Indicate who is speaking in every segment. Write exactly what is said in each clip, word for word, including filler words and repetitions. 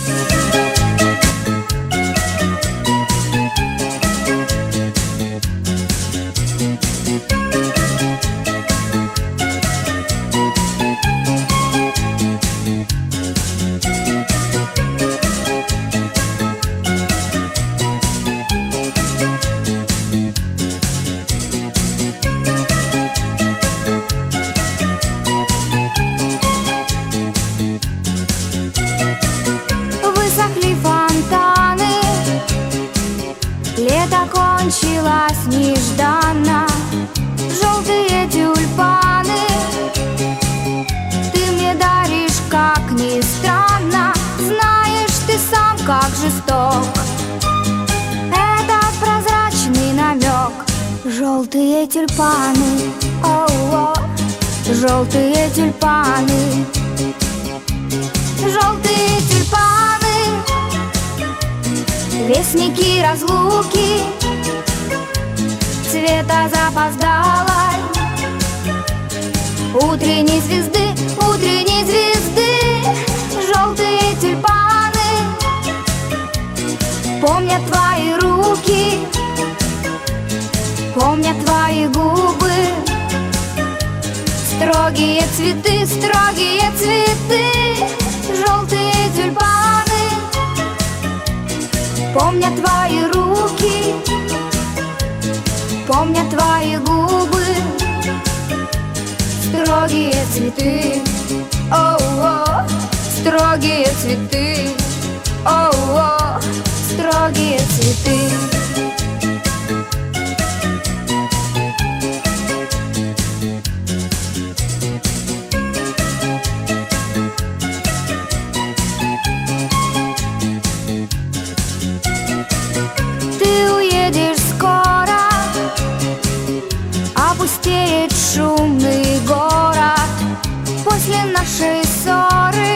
Speaker 1: Высохли фонтаны, лето кончилось нежданно. Желтые тюльпаны ты мне даришь, как ни странно. Знаешь ты сам, как жесток этот прозрачный намек. Желтые тюльпаны, о-о, желтые тюльпаны, желтые тюльпаны, вестники разлуки, цвета запоздалой утренней звезды, утренней звезды. Желтые тюльпаны помнят твои руки, помнят твои губы. Строгие цветы, строгие цветы. Желтые тюльпаны помнят твои руки, помнят твои губы. Строгие цветы, о-о, строгие цветы, о-о, строгие цветы. Ты уедешь скоро, опустеет шумный город после нашей ссоры.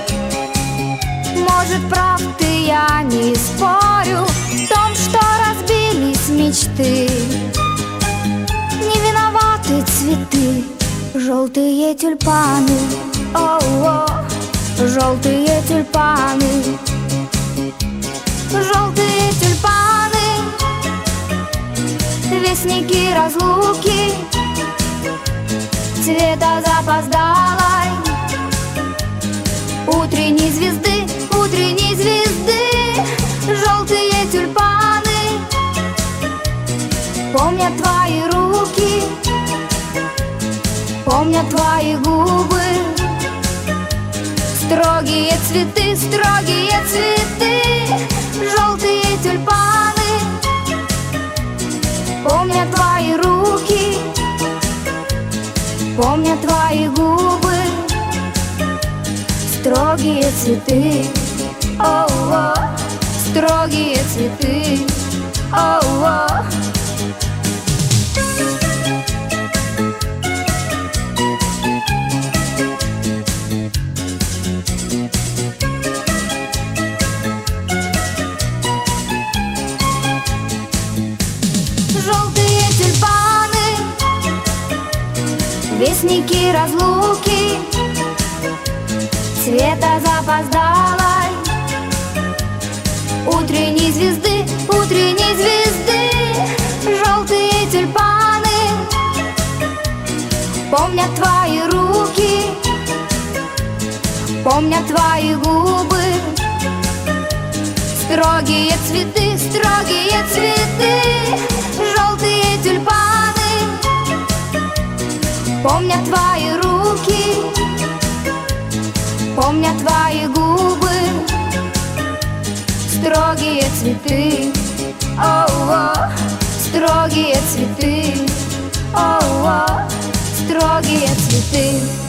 Speaker 1: Может, прав ты, я не спорю в том, что разбились мечты. Не виноваты цветы, желтые тюльпаны, о-о, желтые тюльпаны, желтые тюльпаны, вестники разлуки, цвета запоздалой утренней звезды, утренней звезды. Желтые тюльпаны помнят твои руки, помнят твои губы. Строгие цветы, строгие цветы. Желтые тюльпаны помнят твои руки, помнят твои губы. Строгие цветы, о-о, строгие цветы, о-о. Желтые тюльпаны, вестники разлуки, цвета запоздалой утренней звезды, утренней звезды. Желтые тюльпаны помнят твои руки, помнят твои губы. Строгие цветы, строгие цветы. Желтые тюльпаны помнят твои руки, помнят твои губы. Строгие цветы, о-о, строгие цветы, о-о, строгие цветы.